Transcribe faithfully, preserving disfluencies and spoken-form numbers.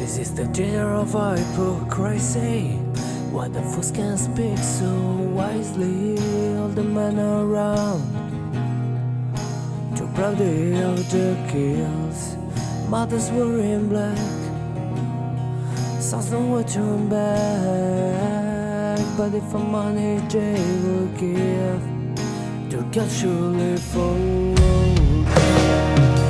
This is the dinner of hypocrisy. Why the fools can speak so wisely? All the men around too proudly of the kills. Mothers were in black, sons don't want to turn back. But if for money they will give, their God surely forget.